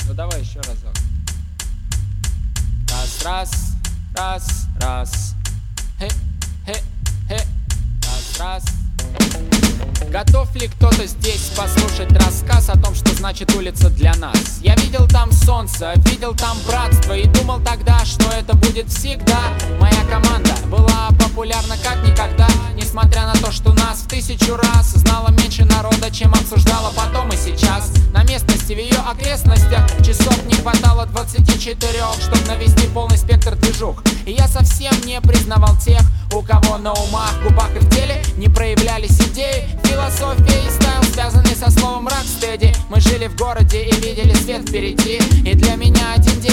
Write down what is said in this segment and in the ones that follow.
Ну давай еще разок. Раз, раз, раз, раз. Хе, хе, хе. Раз, раз. Готов ли кто-то здесь послушать рассказ о том, что значит улица для нас? Я видел там солнце, видел там братство и думал тогда, что это будет всегда. Моя команда была популярна как никогда, несмотря на то, что нас в 1000 раз знало меньше народа, чем обсуждала потом и сейчас. На местности, в ее окрестностях часов не хватало 24, чтобы навести полный спектр движух. И я совсем не признавал тех, у кого на умах, губах и в теле не проявлялись идеи, философия и стайл, связанные со словом рокстеди. Мы жили в городе и видели свет впереди, и для меня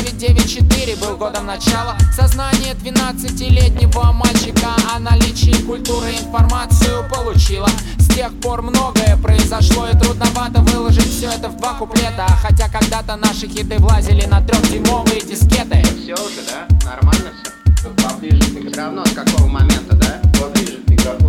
1994 был годом начала. Сознание 12-летнего мальчика о наличии культуры информацию получила. С тех пор многое произошло, и трудновато выложить все это в 2 куплета. Хотя когда-то наши хиты влазили на 3-дюймовые дискеты. Все уже, да? Нормально все? Поближе к микрофону. Все равно с какого момента, да? Поближе к микрофону.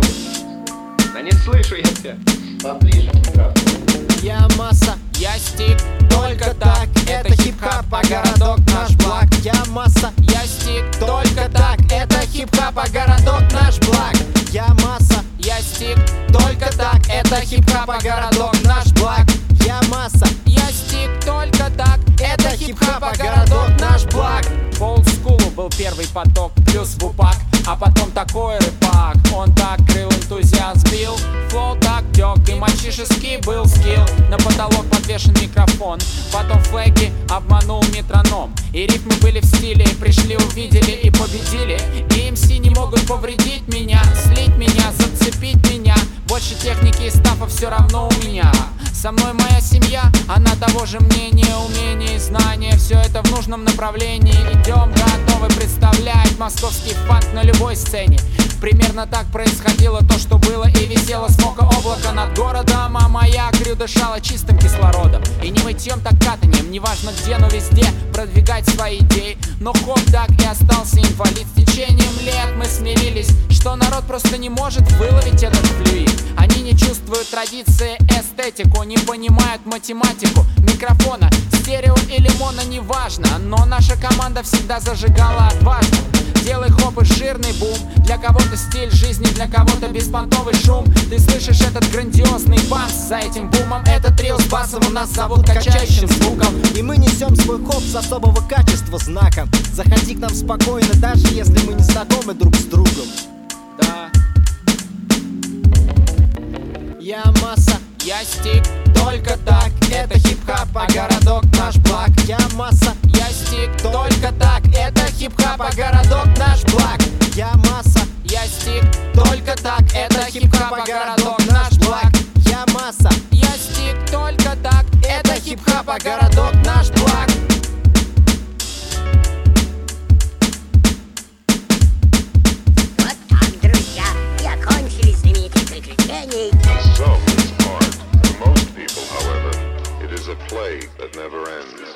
Да не слышу я тебя. Поближе к микрофону. Я масса, Я стик, только так. Это хип-хап, а городок наш благ. Я масса, я стик, только так. Это хип-хап, а городок наш благ. Я масса, я стик, только так. Это хип-хап, а городок наш благ. Я масса, я стик, только так. это хип-хап, а городок наш благ. По олдскулу был первый поток, плюс вупак, а потом такой рэпак. Он так крыл, энтузиазм бил, флоу так тёк, и мальчишеский был скилл. На потолок подвешен микрофон, потом флеги обманул метроном. И рифмы были в стиле, пришли, увидели и победили. И МС не могут повредить меня, слить меня, зацепить меня. Больше техники и стафа все равно у меня. Со мной моя семья, она того же мнения, умения и знания. Все это в нужном направлении. Идем, готовы представлять московский фанк на любой сцене. Примерно так происходило то, что было, и висело смока облако над городом, а моя крю дышала чистым кислородом. И не мытьем, так катанием, неважно где, но везде продвигать свои идеи. Но хоп так и остался инвалид. С течением лет мы смирились, что народ просто не может выловить этот флюид. Они не чувствуют традиции, эстетику, не понимают математику микрофона, стерео или моно, неважно. Но наша команда всегда зажигала отважно. Делай хоп и жирный бум. Для кого-то стиль жизни, для кого-то беспонтовый шум. Ты слышишь этот грандиозный бас, за этим бумом этот трил с басом у нас зовут качающим звуком. И мы несем свой хоп с особого качества знаком. Заходи к нам спокойно, даже если мы не знакомы друг с другом. Да, Я масса, я стик, только так. Это хип-хап, а городок наш благ. Я масса, я стик, только так. Это хип-хап, а городок наш благ. Я масса, я стик, только так. Это хип-хап, а городок наш благ. Я масса, я стик, только так. это хип-хап, а городок наш благ. Вот так, друзья, и окончились знаменитые приключения. Some is art. For most people, however, it is a play that never ends.